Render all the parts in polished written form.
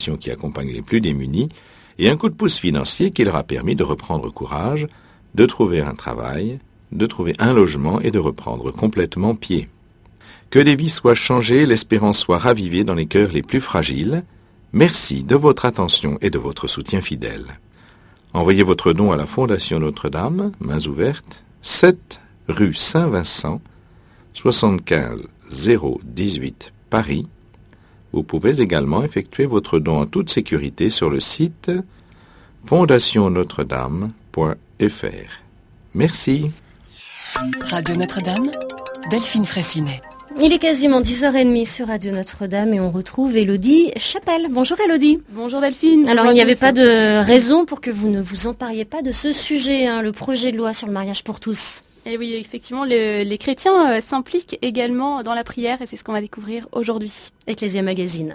qui accompagne les plus démunis, et un coup de pouce financier qui leur a permis de reprendre courage, de trouver un travail, de trouver un logement et de reprendre complètement pied. Que des vies soient changées, l'espérance soit ravivée dans les cœurs les plus fragiles. Merci de votre attention et de votre soutien fidèle. Envoyez votre don à la Fondation Notre-Dame, mains ouvertes, 7 rue Saint-Vincent, 75 018 Paris. Vous pouvez également effectuer votre don en toute sécurité sur le site fondationnotre-dame.fr. Merci. Radio Notre-Dame, Delphine Fraissinet. Il est quasiment 10h30 sur Radio Notre-Dame et on retrouve Élodie Chapelle. Bonjour Élodie. Bonjour Delphine. Alors il n'y avait pas de raison pour que vous ne vous empariez pas de ce sujet, le projet de loi sur le mariage pour tous. Et oui, effectivement, les chrétiens s'impliquent également dans la prière et c'est ce qu'on va découvrir aujourd'hui. Ecclesia Magazine.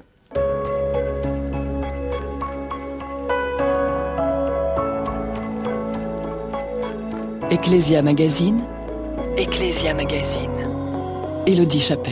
Ecclesia Magazine. Ecclesia Magazine. Élodie Chapelle.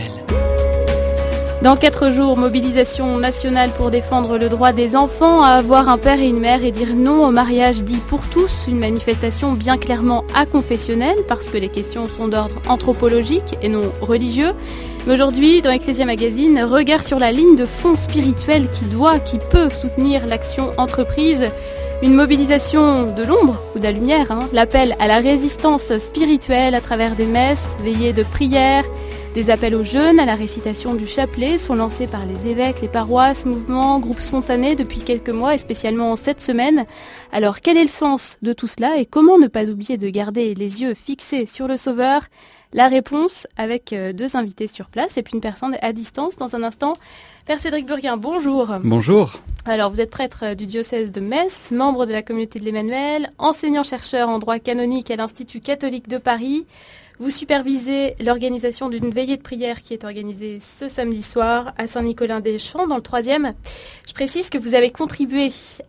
Dans 4 jours, mobilisation nationale pour défendre le droit des enfants à avoir un père et une mère et dire non au mariage dit pour tous. Une manifestation bien clairement aconfessionnelle parce que les questions sont d'ordre anthropologique et non religieux. Mais aujourd'hui, dans Ecclesia Magazine, regard sur la ligne de fond spirituelle qui peut soutenir l'action entreprise. Une mobilisation de l'ombre ou de la lumière, l'appel à la résistance spirituelle à travers des messes, veillées de prière. Des appels aux jeunes à la récitation du chapelet sont lancés par les évêques, les paroisses, mouvements, groupes spontanés depuis quelques mois et spécialement cette semaine. Alors quel est le sens de tout cela et comment ne pas oublier de garder les yeux fixés sur le Sauveur ? La réponse avec 2 invités sur place et puis une personne à distance dans un instant. Père Cédric Burguin, bonjour. Bonjour. Alors vous êtes prêtre du diocèse de Metz, membre de la communauté de l'Emmanuel, enseignant-chercheur en droit canonique à l'Institut catholique de Paris. Vous supervisez l'organisation d'une veillée de prière qui est organisée ce samedi soir à Saint-Nicolas-des-Champs dans le 3e. Je précise que vous avez contribué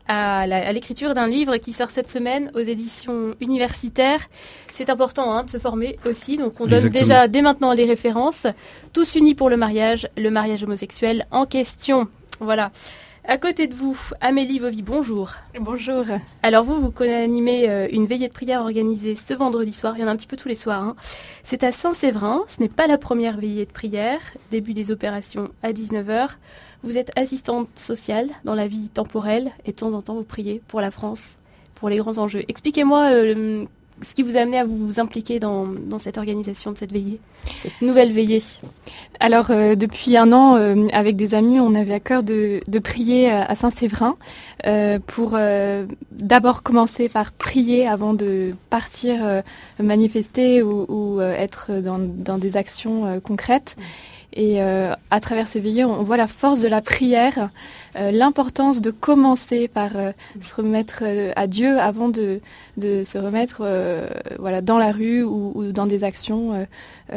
à l'écriture d'un livre qui sort cette semaine aux éditions universitaires. C'est important de se former aussi, donc on donne déjà dès maintenant les références. Tous unis pour le mariage homosexuel en question. Voilà. À côté de vous, Amélie Vovy, bonjour. Bonjour. Alors vous co-animez une veillée de prière organisée ce vendredi soir, il y en a un petit peu tous les soirs. C'est à Saint-Séverin, ce n'est pas la première veillée de prière, début des opérations à 19h. Vous êtes assistante sociale dans la vie temporelle et de temps en temps vous priez pour la France, pour les grands enjeux. Expliquez-moi ce qui vous a amené à vous impliquer dans cette organisation de cette veillée, cette nouvelle veillée. Alors, depuis 1 an, avec des amis, on avait à cœur de prier à Saint-Séverin pour d'abord commencer par prier avant de partir manifester ou être dans des actions concrètes. Et à travers ces veillées, on voit la force de la prière, l'importance de commencer par se remettre à Dieu avant de se remettre dans la rue ou dans des actions.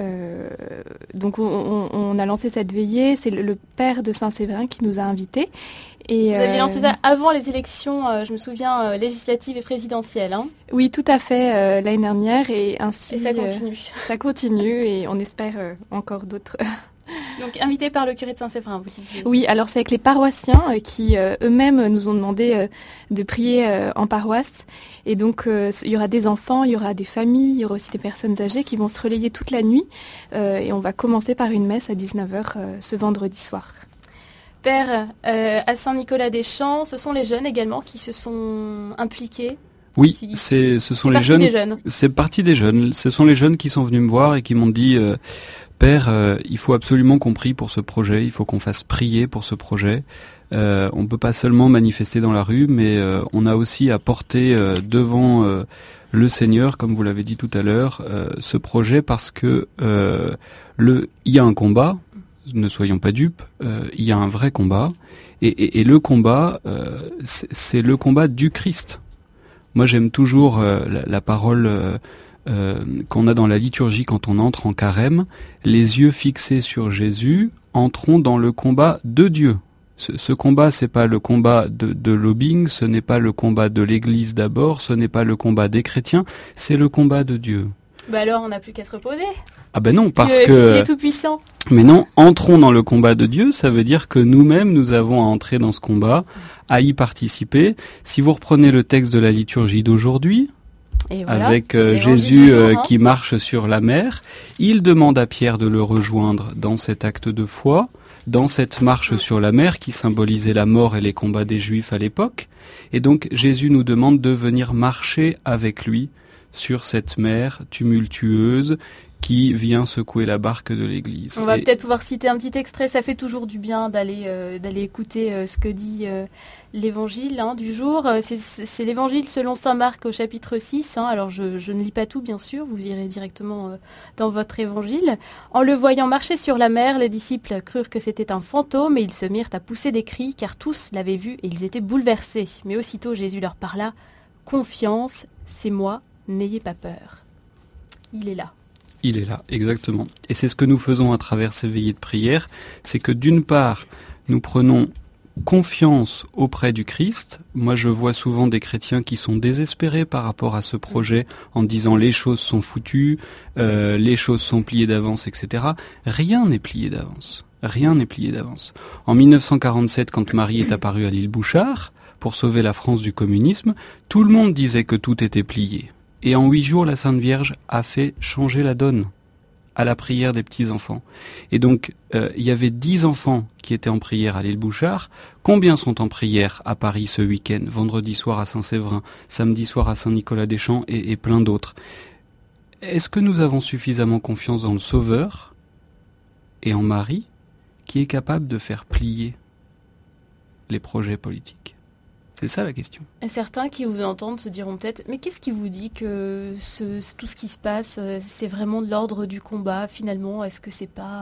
Donc on a lancé cette veillée, c'est le père de Saint-Séverin qui nous a invités. Et vous aviez lancé ça avant les élections, je me souviens, législatives et présidentielles. Oui, tout à fait, l'année dernière. Et ainsi, et ça continue. Ça continue et on espère encore d'autres. Donc invité par le curé de Saint-Séverin, vous disiez. Oui, alors c'est avec les paroissiens qui eux-mêmes nous ont demandé de prier en paroisse. Et donc il y aura des enfants, il y aura des familles, il y aura aussi des personnes âgées qui vont se relayer toute la nuit. Et on va commencer par une messe à 19h ce vendredi soir. Père, à Saint-Nicolas-des-Champs, ce sont les jeunes également qui se sont impliqués. Oui, ce sont les jeunes. C'est partie des jeunes. Ce sont les jeunes qui sont venus me voir et qui m'ont dit Père, il faut absolument qu'on prie pour ce projet, il faut qu'on fasse prier pour ce projet. On ne peut pas seulement manifester dans la rue, mais on a aussi à porter devant le Seigneur, comme vous l'avez dit tout à l'heure, ce projet parce que il y a un combat, ne soyons pas dupes, il y a un vrai combat, et le combat, c'est le combat du Christ. Moi j'aime toujours la parole qu'on a dans la liturgie quand on entre en carême, les yeux fixés sur Jésus, entrons dans le combat de Dieu. Ce combat, c'est pas le combat de lobbying, ce n'est pas le combat de l'Église d'abord, ce n'est pas le combat des chrétiens, c'est le combat de Dieu. Alors, on n'a plus qu'à se reposer. Ah ben non, parce que... Il est tout puissant. Mais non, entrons dans le combat de Dieu, ça veut dire que nous-mêmes, nous avons à entrer dans ce combat, à y participer. Si vous reprenez le texte de la liturgie d'aujourd'hui, voilà, avec Jésus qui marche sur la mer, il demande à Pierre de le rejoindre dans cet acte de foi, dans cette marche sur la mer qui symbolisait la mort et les combats des Juifs à l'époque. Et donc Jésus nous demande de venir marcher avec lui sur cette mer tumultueuse qui vient secouer la barque de l'Église. On va peut-être pouvoir citer un petit extrait, ça fait toujours du bien d'aller écouter ce que dit l'évangile du jour. C'est l'évangile selon saint Marc au chapitre 6. Alors je ne lis pas tout bien sûr, vous irez directement dans votre évangile. En le voyant marcher sur la mer, les disciples crurent que c'était un fantôme et ils se mirent à pousser des cris car tous l'avaient vu et ils étaient bouleversés. Mais aussitôt Jésus leur parla, « Confiance, c'est moi, n'ayez pas peur. » Il est là. Il est là, exactement. Et c'est ce que nous faisons à travers ces veillées de prière, c'est que d'une part, nous prenons confiance auprès du Christ. Moi, je vois souvent des chrétiens qui sont désespérés par rapport à ce projet en disant les choses sont foutues, les choses sont pliées d'avance, etc. Rien n'est plié d'avance. Rien n'est plié d'avance. En 1947, quand Marie est apparue à l'île Bouchard, pour sauver la France du communisme, tout le monde disait que tout était plié. Et en 8 jours, la Sainte Vierge a fait changer la donne à la prière des petits-enfants. Et donc, il y avait 10 enfants qui étaient en prière à l'île Bouchard. Combien sont en prière à Paris ce week-end? Vendredi soir à Saint-Séverin, samedi soir à Saint-Nicolas-des-Champs et plein d'autres. Est-ce que nous avons suffisamment confiance dans le Sauveur et en Marie qui est capable de faire plier les projets politiques? C'est ça la question. Et certains qui vous entendent se diront peut-être, mais qu'est-ce qui vous dit que tout ce qui se passe, c'est vraiment de l'ordre du combat finalement? Est-ce que c'est pas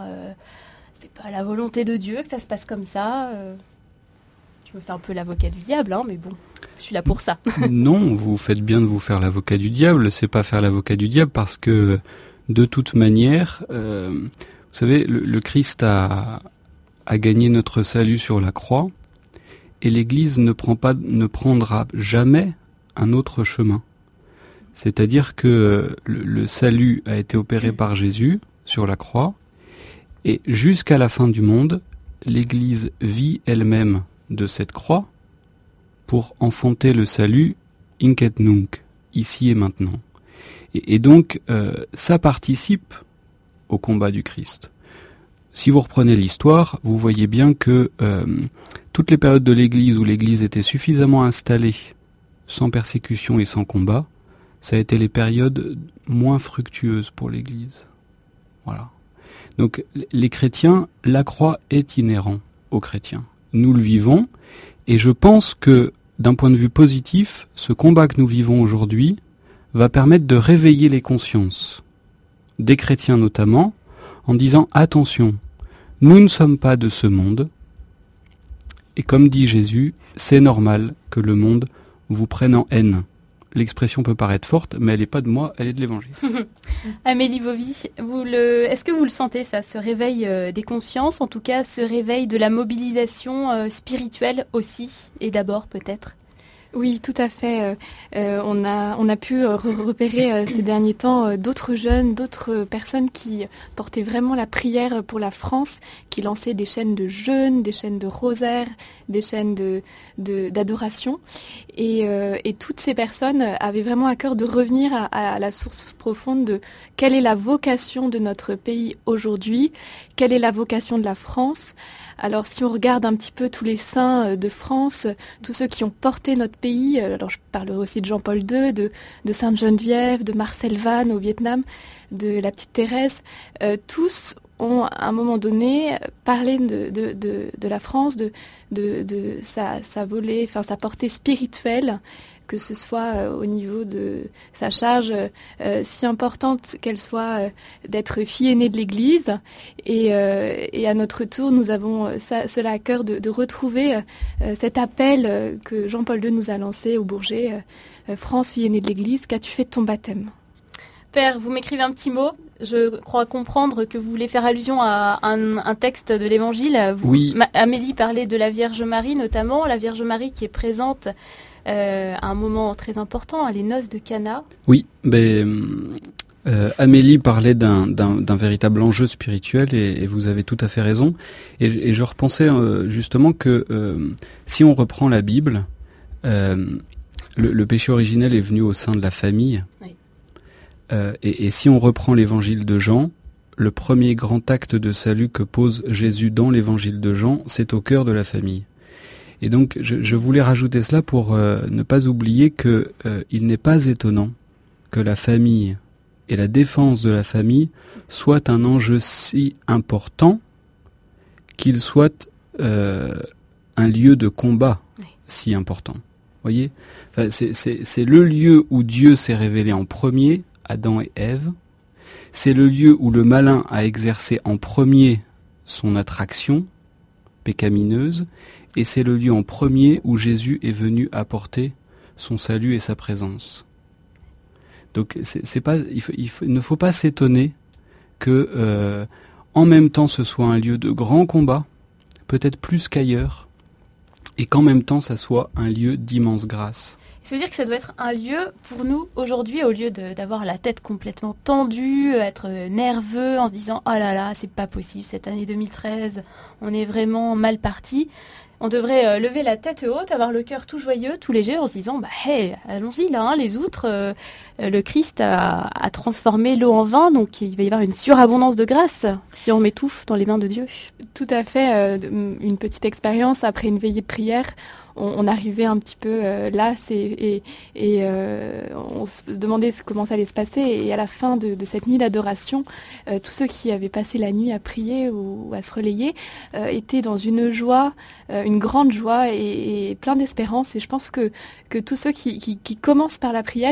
la volonté de Dieu que ça se passe comme ça? Je me fais un peu l'avocat du diable, mais bon, je suis là pour ça. Non, vous faites bien de vous faire l'avocat du diable. C'est pas faire l'avocat du diable parce que de toute manière, vous savez, le Christ a gagné notre salut sur la croix. Et l'Église ne prendra jamais un autre chemin. C'est-à-dire que le salut a été opéré par Jésus sur la croix, et jusqu'à la fin du monde, l'Église vit elle-même de cette croix pour enfanter le salut hinc et nunc, ici et maintenant. Et donc, ça participe au combat du Christ. Si vous reprenez l'histoire, vous voyez bien que toutes les périodes de l'Église où l'Église était suffisamment installée, sans persécution et sans combat, ça a été les périodes moins fructueuses pour l'Église. Voilà. Donc les chrétiens, la croix est inhérent aux chrétiens. Nous le vivons, et je pense que d'un point de vue positif, ce combat que nous vivons aujourd'hui va permettre de réveiller les consciences, des chrétiens notamment, en disant attention, nous ne sommes pas de ce monde, et comme dit Jésus, c'est normal que le monde vous prenne en haine. L'expression peut paraître forte, mais elle n'est pas de moi, elle est de l'Évangile. Amélie Bovy, est-ce que vous le sentez, ça, ce réveil des consciences, en tout cas ce réveil de la mobilisation spirituelle aussi, et d'abord peut-être? Oui, tout à fait. On a pu repérer ces derniers temps d'autres jeunes, d'autres personnes qui portaient vraiment la prière pour la France, qui lançaient des chaînes de jeûne, des chaînes de rosaire, des chaînes d'adoration. Et toutes ces personnes avaient vraiment à cœur de revenir à la source profonde de quelle est la vocation de notre pays aujourd'hui, quelle est la vocation de la France. Alors si on regarde un petit peu tous les saints de France, tous ceux qui ont porté notre pays, alors je parlerai aussi de Jean-Paul II, de Sainte Geneviève, de Marcel Vann au Vietnam, de la petite Thérèse, tous ont à un moment donné parlé de la France, de sa volée, enfin sa portée spirituelle, que ce soit au niveau de sa charge si importante qu'elle soit d'être fille aînée de l'Église. Et à notre tour, nous avons cela à cœur de retrouver cet appel que Jean-Paul II nous a lancé au Bourget, France, fille aînée de l'Église, qu'as-tu fait de ton baptême? Père, vous m'écrivez un petit mot. Je crois comprendre que vous voulez faire allusion à un texte de l'Évangile. Oui. Amélie parlait de la Vierge Marie, notamment. La Vierge Marie qui est présente à un moment très important, les noces de Cana. Oui, Amélie parlait d'un véritable enjeu spirituel et vous avez tout à fait raison. Et je repensais justement que si on reprend la Bible, le péché originel est venu au sein de la famille. Oui. Et si on reprend l'évangile de Jean, le premier grand acte de salut que pose Jésus dans l'évangile de Jean, c'est au cœur de la famille. Et donc je voulais rajouter cela pour ne pas oublier que il n'est pas étonnant que la famille et la défense de la famille soit un enjeu si important qu'il soit un lieu de combat si important. Voyez, enfin, c'est le lieu où Dieu s'est révélé en premier, Adam et Ève. C'est le lieu où le malin a exercé en premier son attraction pécamineuse, et c'est le lieu en premier où Jésus est venu apporter son salut et sa présence. Donc il ne faut pas s'étonner que en même temps ce soit un lieu de grand combat, peut-être plus qu'ailleurs, et qu'en même temps ça soit un lieu d'immense grâce. Ça veut dire que ça doit être un lieu pour nous aujourd'hui, au lieu d'avoir la tête complètement tendue, être nerveux en se disant « Oh là là, c'est pas possible, cette année 2013, on est vraiment mal parti ». On devrait lever la tête haute, avoir le cœur tout joyeux, tout léger, en se disant « Hey, allons-y là, hein, les outres, le Christ a transformé l'eau en vin, donc il va y avoir une surabondance de grâce si on met tout dans les mains de Dieu. » Tout à fait, une petite expérience après une veillée de prière. On arrivait un petit peu las et on se demandait comment ça allait se passer. Et à la fin de cette nuit d'adoration, tous ceux qui avaient passé la nuit à prier ou à se relayer étaient dans une joie, une grande joie et plein d'espérance. Et je pense que tous ceux qui commencent par la prière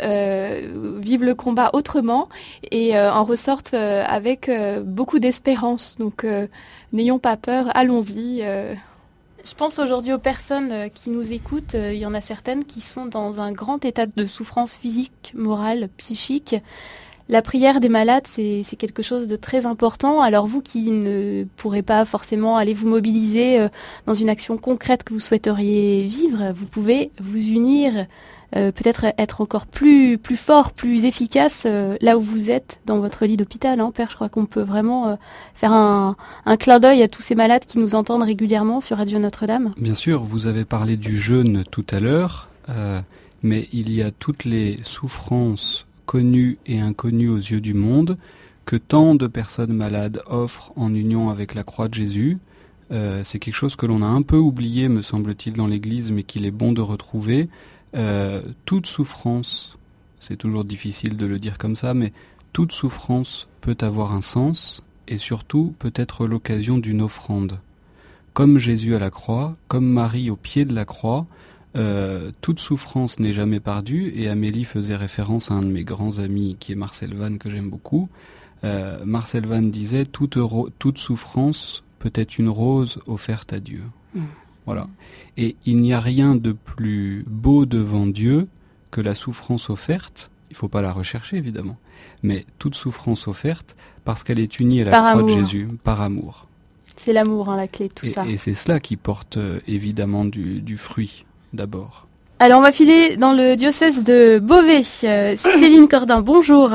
vivent le combat autrement et en ressortent avec beaucoup d'espérance. Donc n'ayons pas peur, allons-y. Je pense aujourd'hui aux personnes qui nous écoutent. Il y en a certaines qui sont dans un grand état de souffrance physique, morale, psychique. La prière des malades, c'est quelque chose de très important. Alors vous qui ne pourrez pas forcément aller vous mobiliser dans une action concrète que vous souhaiteriez vivre, vous pouvez vous unir, peut-être être encore plus fort, plus efficace là où vous êtes dans votre lit d'hôpital. Hein, Père, je crois qu'on peut vraiment faire un clin d'œil à tous ces malades qui nous entendent régulièrement sur Radio Notre-Dame. Bien sûr, vous avez parlé du jeûne tout à l'heure, mais il y a toutes les souffrances connues et inconnues aux yeux du monde que tant de personnes malades offrent en union avec la croix de Jésus. C'est quelque chose que l'on a un peu oublié, me semble-t-il, dans l'Église, mais qu'il est bon de retrouver. Toute souffrance, c'est toujours difficile de le dire comme ça, mais toute souffrance peut avoir un sens et surtout peut être l'occasion d'une offrande. Comme Jésus à la croix, comme Marie au pied de la croix, toute souffrance n'est jamais perdue, et Amélie faisait référence à un de mes grands amis qui est Marcel Vann, que j'aime beaucoup. Marcel Vann disait « toute souffrance peut être une rose offerte à Dieu ». Voilà. Et il n'y a rien de plus beau devant Dieu que la souffrance offerte. Il ne faut pas la rechercher, évidemment. Mais toute souffrance offerte parce qu'elle est unie à la croix de Jésus, par amour. C'est l'amour, hein, la clé de tout ça. Et c'est cela qui porte évidemment du fruit, d'abord. Alors, on va filer dans le diocèse de Beauvais. Céline Cordin, bonjour.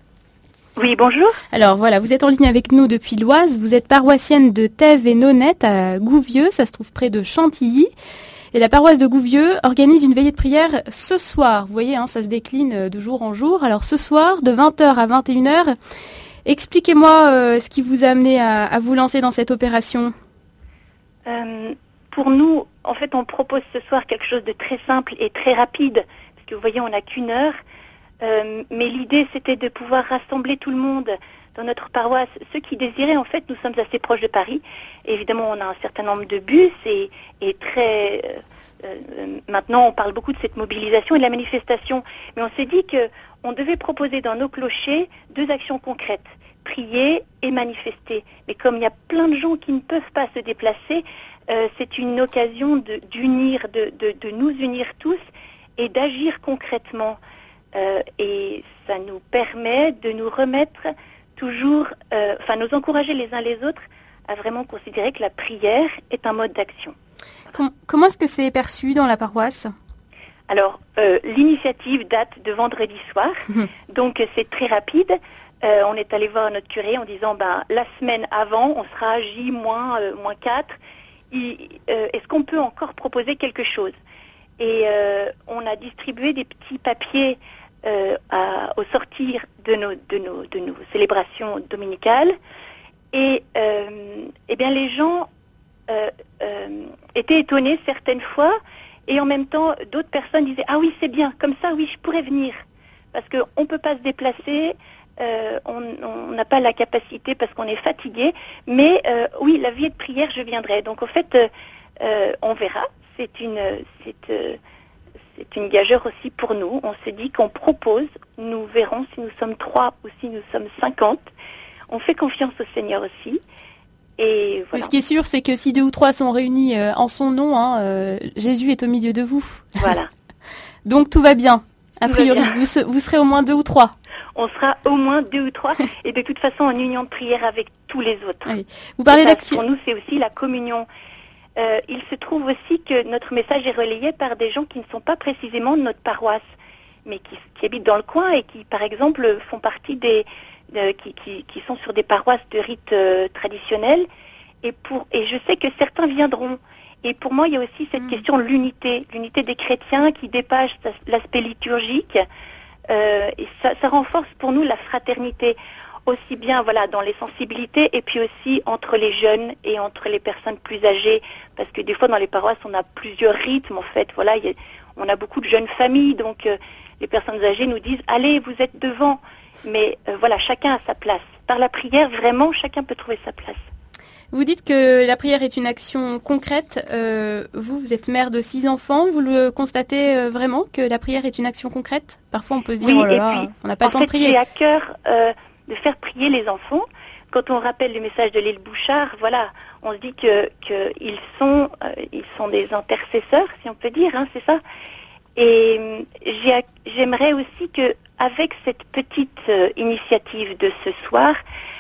Oui, bonjour. Alors voilà, vous êtes en ligne avec nous depuis l'Oise. Vous êtes paroissienne de Thèves et Nonette à Gouvieux, ça se trouve près de Chantilly. Et la paroisse de Gouvieux organise une veillée de prière ce soir. Vous voyez, hein, ça se décline de jour en jour. Alors ce soir, de 20h à 21h, expliquez-moi ce qui vous a amené à vous lancer dans cette opération. Pour nous, en fait, on propose ce soir quelque chose de très simple et très rapide. Parce que vous voyez, on n'a qu'une heure. Mais l'idée, c'était de pouvoir rassembler tout le monde dans notre paroisse. Ceux qui désiraient, en fait, nous sommes assez proches de Paris. Évidemment, on a un certain nombre de bus et très... maintenant, on parle beaucoup de cette mobilisation et de la manifestation. Mais on s'est dit qu'on devait proposer dans nos clochers 2 actions concrètes. Prier et manifester. Mais comme il y a plein de gens qui ne peuvent pas se déplacer, c'est une occasion de nous unir tous et d'agir concrètement. Et ça nous permet de nous remettre toujours, nous encourager les uns les autres à vraiment considérer que la prière est un mode d'action. Comment est-ce que c'est perçu dans la paroisse ? Alors, l'initiative date de vendredi soir, donc c'est très rapide. On est allé voir notre curé en disant, la semaine avant, on sera à J-4. Est-ce qu'on peut encore proposer quelque chose ? Et on a distribué des petits papiers au sortir de nos célébrations dominicales. Et bien les gens étaient étonnés certaines fois, et en même temps d'autres personnes disaient ah oui c'est bien, comme ça oui je pourrais venir, parce qu'on ne peut pas se déplacer, on n'a pas la capacité parce qu'on est fatigué, mais oui la vie de prière je viendrai. Donc en fait on verra, c'est une gageure aussi pour nous. On s'est dit qu'on propose, nous verrons si nous sommes 3 ou si nous sommes 50. On fait confiance au Seigneur aussi. Et voilà. Ce qui est sûr, c'est que si 2 ou 3 sont réunis en son nom, Jésus est au milieu de vous. Voilà. Donc tout va bien. A priori, vous serez au moins 2 ou 3. On sera au moins 2 ou 3, et de toute façon en union de prière avec tous les autres. Oui. Vous parlez d'action. Pour nous, c'est aussi la communion. Il se trouve aussi que notre message est relayé par des gens qui ne sont pas précisément de notre paroisse, mais qui habitent dans le coin et qui, par exemple, font partie qui sont sur des paroisses de rites traditionnels. Et je sais que certains viendront. Et pour moi, il y a aussi cette question de l'unité des chrétiens qui dépasse l'aspect liturgique. Et ça renforce pour nous la fraternité, aussi bien dans les sensibilités, et puis aussi entre les jeunes et entre les personnes plus âgées, parce que des fois dans les paroisses on a plusieurs rythmes en fait. On a beaucoup de jeunes familles, donc les personnes âgées nous disent allez, vous êtes devant, mais chacun a sa place. Par la prière, vraiment chacun peut trouver sa place. Vous dites que la prière est une action concrète. Vous êtes mère de 6 enfants. Vous le constatez vraiment que la prière est une action concrète ? Parfois on peut se dire on n'a pas le temps de prier. J'ai à cœur de faire prier les enfants. Quand on rappelle le message de Léle Bouchard, on se dit que ils sont des intercesseurs, si on peut dire, c'est ça. Et j'aimerais aussi que, avec cette petite initiative de ce soir,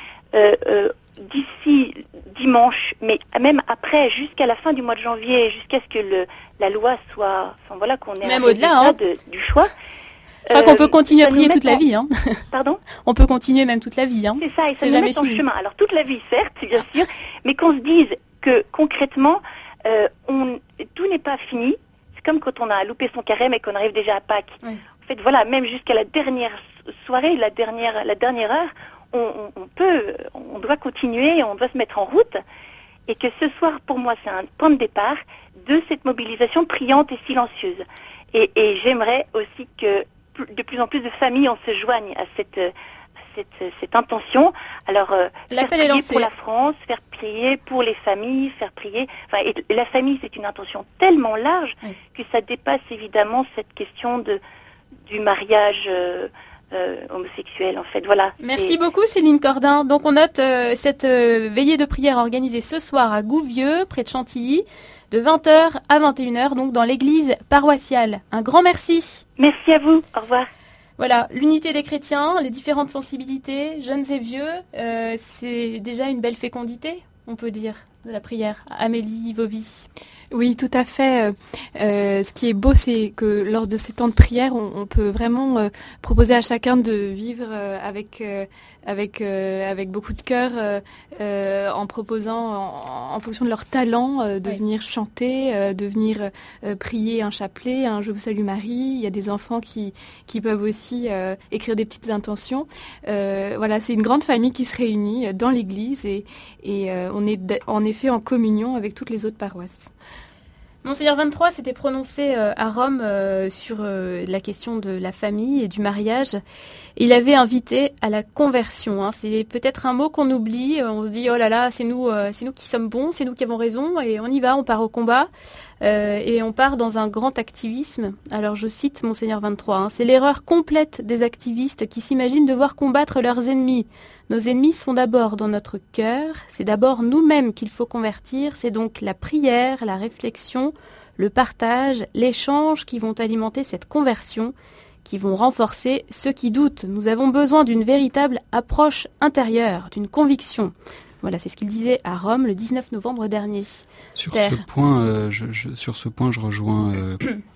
d'ici dimanche, mais même après, jusqu'à la fin du mois de janvier, jusqu'à ce que la loi soit, qu'on ait même au-delà du choix. Je crois qu'on peut continuer à prier toute la vie. Pardon ? On peut continuer même toute la vie. C'est ça, et ça nous met en chemin. Alors toute la vie, certes, bien sûr, mais qu'on se dise que concrètement, tout n'est pas fini. C'est comme quand on a loupé son carême et qu'on arrive déjà à Pâques. Oui. En fait, même jusqu'à la dernière soirée, la dernière heure, on doit continuer, on doit se mettre en route. Et que ce soir, pour moi, c'est un point de départ de cette mobilisation priante et silencieuse. Et j'aimerais aussi que de plus en plus de familles on se joignent à cette intention. Alors, faire prier pour la France, faire prier pour les familles, faire prier... et la famille, c'est une intention tellement large que ça dépasse évidemment cette question du mariage homosexuel, en fait. Voilà. Merci beaucoup, Céline Cordin. Donc, on note cette veillée de prière organisée ce soir à Gouvieux, près de Chantilly, de 20h à 21h, donc dans l'église paroissiale. Un grand merci. Merci à vous. Au revoir. Voilà, l'unité des chrétiens, les différentes sensibilités, jeunes et vieux, c'est déjà une belle fécondité, on peut dire, de la prière. Amélie, vos vies. Oui, tout à fait. Ce qui est beau, c'est que lors de ces temps de prière, on peut vraiment proposer à chacun de vivre avec beaucoup de cœur, en proposant, en fonction de leur talent, de venir chanter, de venir prier un chapelet, un Je vous salue Marie. Il y a des enfants qui peuvent aussi écrire des petites intentions. C'est une grande famille qui se réunit dans l'église et on est en effet en communion avec toutes les autres paroisses. Monseigneur 23 s'était prononcé à Rome sur la question de la famille et du mariage. Il avait invité à la conversion. C'est peut-être un mot qu'on oublie. On se dit oh là là, c'est nous qui sommes bons, c'est nous qui avons raison, et on y va, on part au combat et on part dans un grand activisme. Alors je cite Monseigneur 23. C'est l'erreur complète des activistes qui s'imaginent devoir combattre leurs ennemis. Nos ennemis sont d'abord dans notre cœur, c'est d'abord nous-mêmes qu'il faut convertir, c'est donc la prière, la réflexion, le partage, l'échange qui vont alimenter cette conversion, qui vont renforcer ceux qui doutent. Nous avons besoin d'une véritable approche intérieure, d'une conviction. Voilà, c'est ce qu'il disait à Rome le 19 novembre dernier. Sur ce point, je rejoins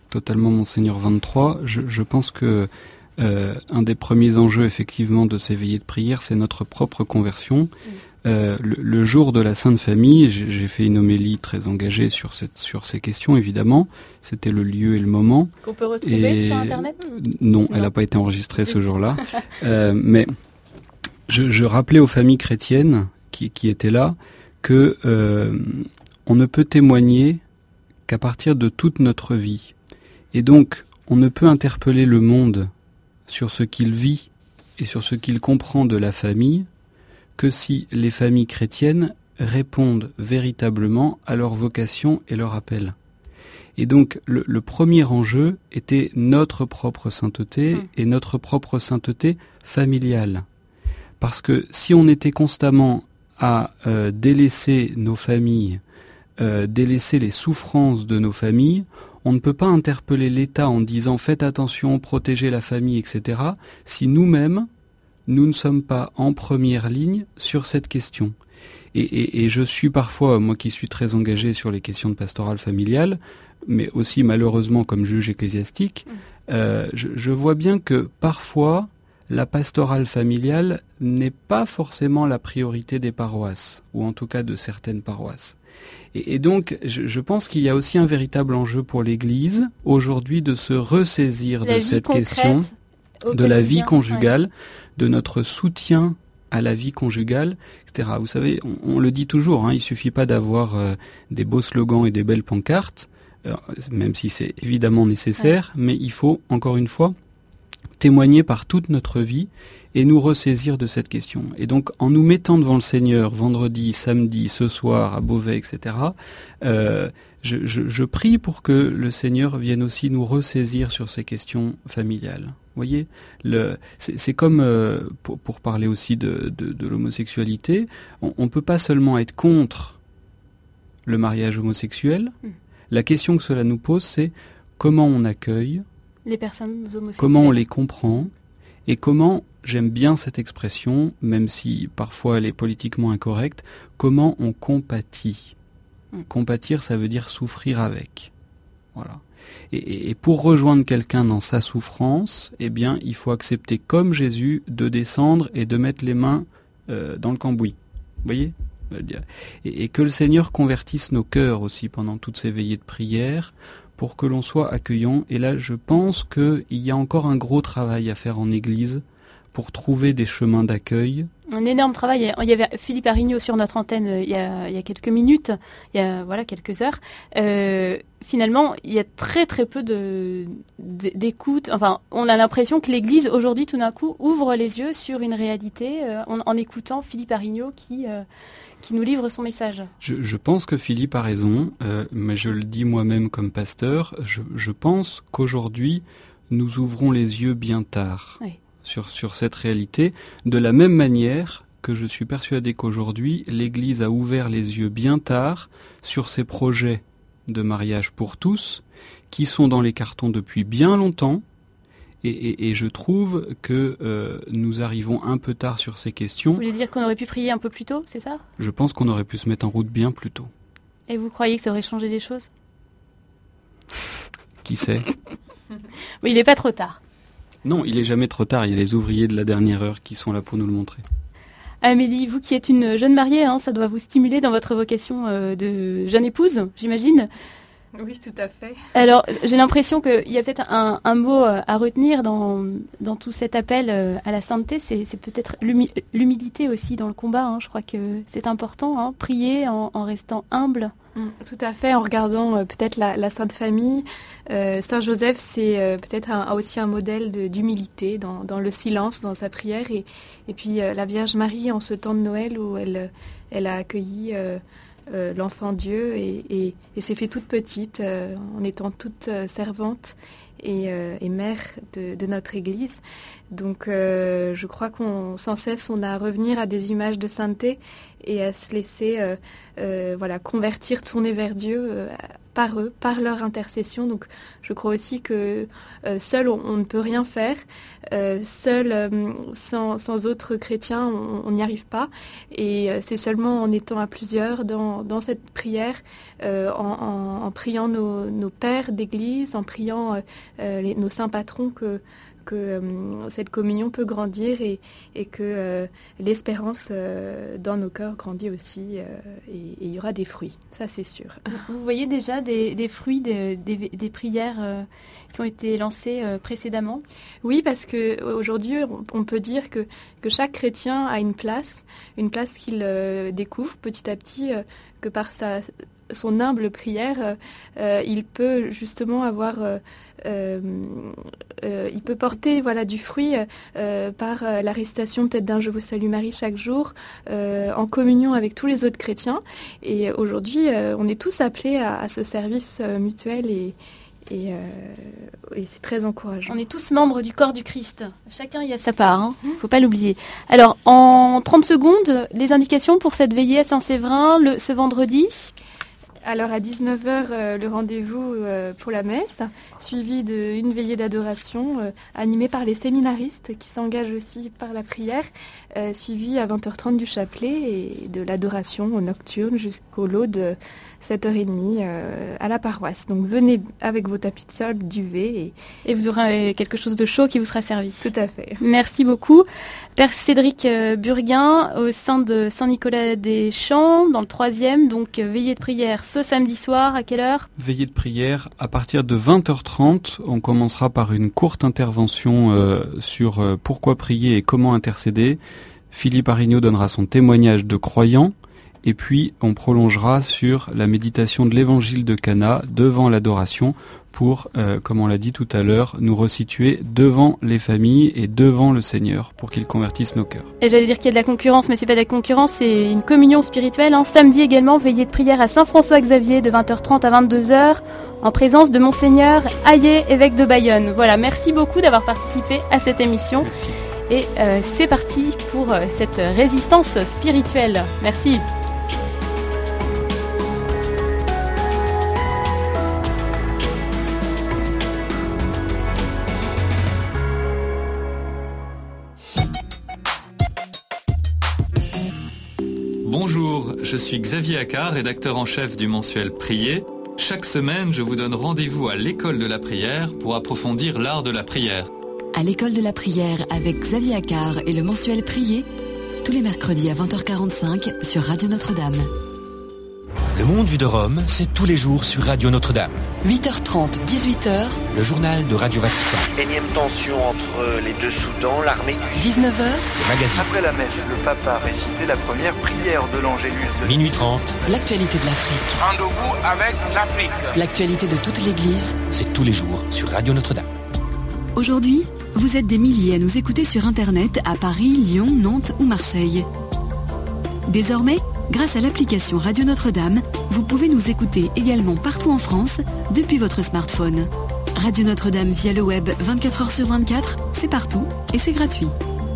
totalement Monseigneur 23. Je pense que un des premiers enjeux, effectivement, de ces veillées de prière, c'est notre propre conversion. Le jour de la Sainte Famille, j'ai fait une homélie très engagée sur ces questions, évidemment. C'était le lieu et le moment. Qu'on peut retrouver sur Internet ? Non, elle n'a pas été enregistrée ce jour-là. Mais je rappelais aux familles chrétiennes qui étaient là que on ne peut témoigner qu'à partir de toute notre vie. Et donc, on ne peut interpeller le monde sur ce qu'il vit et sur ce qu'il comprend de la famille que si les familles chrétiennes répondent véritablement à leur vocation et leur appel. Et donc, le premier enjeu était notre propre sainteté et notre propre sainteté familiale. Parce que si on était constamment à délaisser nos familles, délaisser les souffrances de nos familles, on ne peut pas interpeller l'État en disant « faites attention, protégez la famille, etc. » si nous-mêmes, nous ne sommes pas en première ligne sur cette question. Et je suis parfois, moi qui suis très engagé sur les questions de pastorale familiale, mais aussi malheureusement comme juge ecclésiastique, je vois bien que parfois la pastorale familiale n'est pas forcément la priorité des paroisses, ou en tout cas de certaines paroisses. Et donc, je pense qu'il y a aussi un véritable enjeu pour l'Église, aujourd'hui, de se ressaisir de cette question de la vie conjugale, de notre soutien à la vie conjugale, etc. Vous savez, on le dit toujours, il ne suffit pas d'avoir des beaux slogans et des belles pancartes, même si c'est évidemment nécessaire, mais il faut, encore une fois, témoigner par toute notre vie et nous ressaisir de cette question. Et donc, en nous mettant devant le Seigneur, vendredi, samedi, ce soir, à Beauvais, etc., je prie pour que le Seigneur vienne aussi nous ressaisir sur ces questions familiales. Vous voyez, c'est comme, pour parler aussi de l'homosexualité, on ne peut pas seulement être contre le mariage homosexuel. La question que cela nous pose, c'est comment on accueille les personnes homosexuelles, comment on les comprend, et comment, j'aime bien cette expression, même si parfois elle est politiquement incorrecte, comment on compatit. Compatir, ça veut dire souffrir avec. Voilà. Et pour rejoindre quelqu'un dans sa souffrance, eh bien, il faut accepter, comme Jésus, de descendre et de mettre les mains dans le cambouis. Vous voyez ? Et que le Seigneur convertisse nos cœurs aussi pendant toutes ces veillées de prière, pour que l'on soit accueillant. Et là, je pense qu'il y a encore un gros travail à faire en Église pour trouver des chemins d'accueil. Un énorme travail. Il y avait Philippe Arignot sur notre antenne il y a quelques minutes, il y a quelques heures. Finalement, il y a très très peu d'écoute. Enfin, on a l'impression que l'Église, aujourd'hui, tout d'un coup, ouvre les yeux sur une réalité en écoutant Philippe Arignot qui nous livre son message. Je pense que Philippe a raison, mais je le dis moi-même comme pasteur, je pense qu'aujourd'hui, nous ouvrons les yeux bien tard sur cette réalité, de la même manière que je suis persuadé qu'aujourd'hui, l'Église a ouvert les yeux bien tard sur ces projets de mariage pour tous, qui sont dans les cartons depuis bien longtemps, et je trouve que nous arrivons un peu tard sur ces questions. Vous voulez dire qu'on aurait pu prier un peu plus tôt, c'est ça ? Je pense qu'on aurait pu se mettre en route bien plus tôt. Et vous croyez que ça aurait changé des choses ? Qui sait ? Mais il n'est pas trop tard. Non, il n'est jamais trop tard. Il y a les ouvriers de la dernière heure qui sont là pour nous le montrer. Amélie, vous qui êtes une jeune mariée, ça doit vous stimuler dans votre vocation de jeune épouse, j'imagine ? Oui, tout à fait. Alors, j'ai l'impression qu'il y a peut-être un mot à retenir dans tout cet appel à la sainteté, c'est peut-être l'humilité aussi dans le combat. Je crois que c'est important, prier en restant humble. Tout à fait, en regardant peut-être la Sainte Famille. Saint Joseph, c'est peut-être aussi un modèle d'humilité dans le silence, dans sa prière. Et puis la Vierge Marie, en ce temps de Noël où elle a accueilli l'enfant Dieu et s'est fait toute petite en étant toute servante et mère de notre Église. Donc je crois qu'on sans cesse on a à revenir à des images de sainteté et à se laisser convertir, tourner vers Dieu par eux, par leur intercession. Donc je crois aussi que seul on ne peut rien faire, seul sans autres chrétiens on n'y arrive pas, et c'est seulement en étant à plusieurs dans cette prière, en priant nos pères d'église, en priant nos saints patrons que cette communion peut grandir et que l'espérance dans nos cœurs grandit aussi, et il y aura des fruits, ça c'est sûr. Vous voyez déjà des fruits des prières qui ont été lancées précédemment ? Oui, parce qu'aujourd'hui on peut dire que chaque chrétien a une place qu'il découvre petit à petit, que par son humble prière, il peut justement avoir... il peut porter du fruit par la récitation peut-être d'un Je vous salue Marie chaque jour, en communion avec tous les autres chrétiens. Et aujourd'hui, on est tous appelés à ce service mutuel et c'est très encourageant. On est tous membres du corps du Christ. Chacun y a sa part, il ne faut pas l'oublier. Alors, en 30 secondes, les indications pour cette veillée à Saint-Séverin ce vendredi. Alors à 19h, le rendez-vous pour la messe, suivi d'une veillée d'adoration animée par les séminaristes qui s'engagent aussi par la prière, suivi à 20h30 du chapelet et de l'adoration nocturne jusqu'au laude 7h30 à la paroisse. Donc venez avec vos tapis de sol, duvet et vous aurez quelque chose de chaud qui vous sera servi. Tout à fait. Merci beaucoup. Père Cédric Burguin, au sein de Saint-Nicolas-des-Champs, dans le 3e, donc veillée de prière ce samedi soir, à quelle heure ? Veillée de prière à partir de 20h30. On commencera par une courte intervention sur pourquoi prier et comment intercéder. Philippe Arignot donnera son témoignage de croyant. Et puis, on prolongera sur la méditation de l'évangile de Cana devant l'adoration pour, comme on l'a dit tout à l'heure, nous resituer devant les familles et devant le Seigneur pour qu'il convertisse nos cœurs. Et j'allais dire qu'il y a de la concurrence, mais c'est pas de la concurrence, c'est une communion spirituelle. Samedi également, veillée de prière à Saint-François-Xavier de 20h30 à 22h en présence de Monseigneur Hayet, évêque de Bayonne. Voilà, merci beaucoup d'avoir participé à cette émission. Merci. Et c'est parti pour cette résistance spirituelle. Merci. Bonjour, je suis Xavier Accard, rédacteur en chef du mensuel Prier. Chaque semaine, je vous donne rendez-vous à l'école de la prière pour approfondir l'art de la prière. À l'école de la prière avec Xavier Accard et le mensuel Prier, tous les mercredis à 20h45 sur Radio Notre-Dame. Le monde vu de Rome, c'est tous les jours sur Radio Notre-Dame. 8h30, 18h. Le journal de Radio Vatican. Énième tension entre les deux Soudans, l'armée du 19h. Le magazine. Après la messe, le pape a récité la première prière de l'Angélus de minuit 30. L'actualité de l'Afrique. Rendez-vous avec l'Afrique. L'actualité de toute l'Église. C'est tous les jours sur Radio Notre-Dame. Aujourd'hui, vous êtes des milliers à nous écouter sur Internet à Paris, Lyon, Nantes ou Marseille. Désormais, grâce à l'application Radio Notre-Dame, vous pouvez nous écouter également partout en France depuis votre smartphone. Radio Notre-Dame via le web 24h sur 24, c'est partout et c'est gratuit.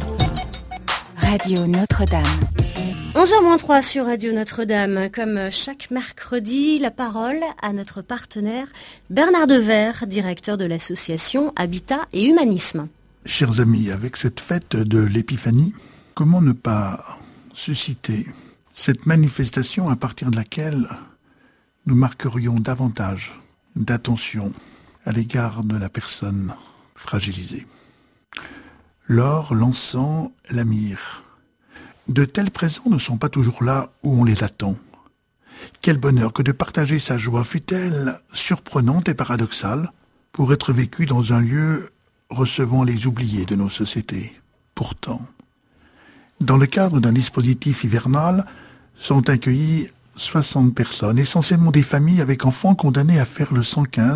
Radio Notre-Dame. 11h-3 sur Radio Notre-Dame. Comme chaque mercredi, la parole à notre partenaire Bernard Devers, directeur de l'association Habitat et Humanisme. Chers amis, avec cette fête de l'Épiphanie, comment ne pas susciter cette manifestation à partir de laquelle nous marquerions davantage d'attention à l'égard de la personne fragilisée. L'or, l'encens, la myrrhe. De tels présents ne sont pas toujours là où on les attend. Quel bonheur que de partager sa joie, fût-elle surprenante et paradoxale, pour être vécue dans un lieu recevant les oubliés de nos sociétés. Pourtant, dans le cadre d'un dispositif hivernal, sont accueillies 60 personnes, essentiellement des familles avec enfants condamnés à faire le 115